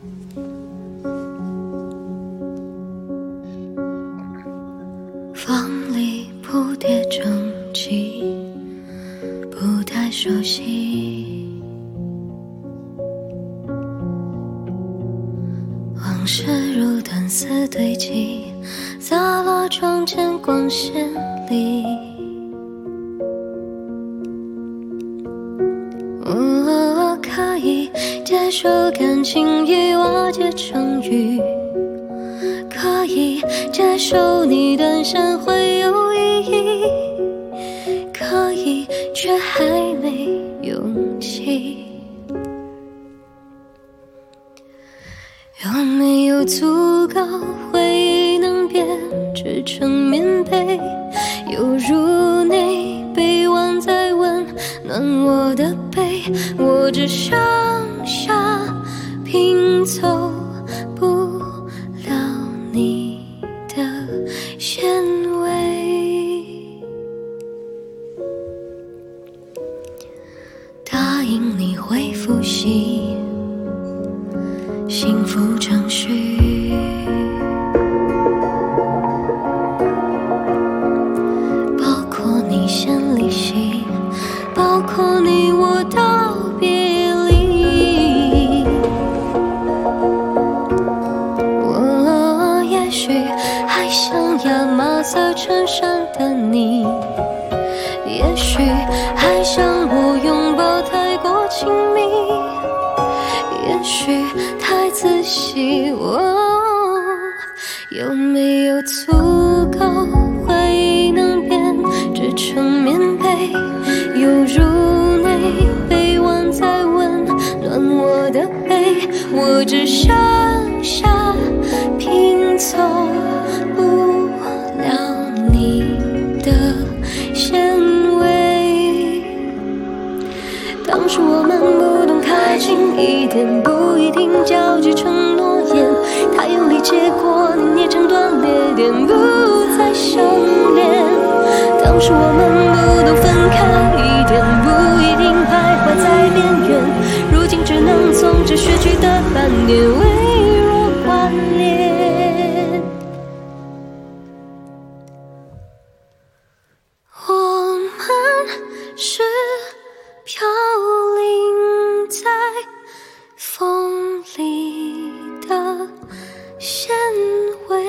房里铺叠整齐，不太熟悉。往事如弹丝堆积，洒落窗前光线里。我可以接受感情已瓦解成雨，可以接受你断线会有意义，可以却还没勇气。有没有足够回忆能编织成棉被，犹如你臂弯在温暖我的背，我只剩下拼凑不了你的纤维。答应你会复习幸福程序，包括你先离席，包括你我道别离。我也许还像亚麻色衬衫的你，也许还像我拥抱太过亲密，也许太仔细。有没有足够回忆能编织成棉被，犹如你臂弯在温暖我的背，我只剩下拼凑不了你的纤维。当初我们不懂太轻一点，不一定交集成诺言，太用力结果你捏成断裂点，不再相恋。当初我们不懂分开一点，不一定徘徊在边缘，如今只能从这逝去的半年微弱关联。我们是飘零在风里的纤维，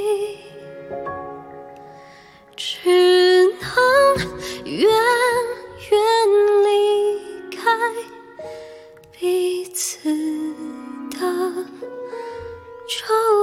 只能远远离开彼此的周围。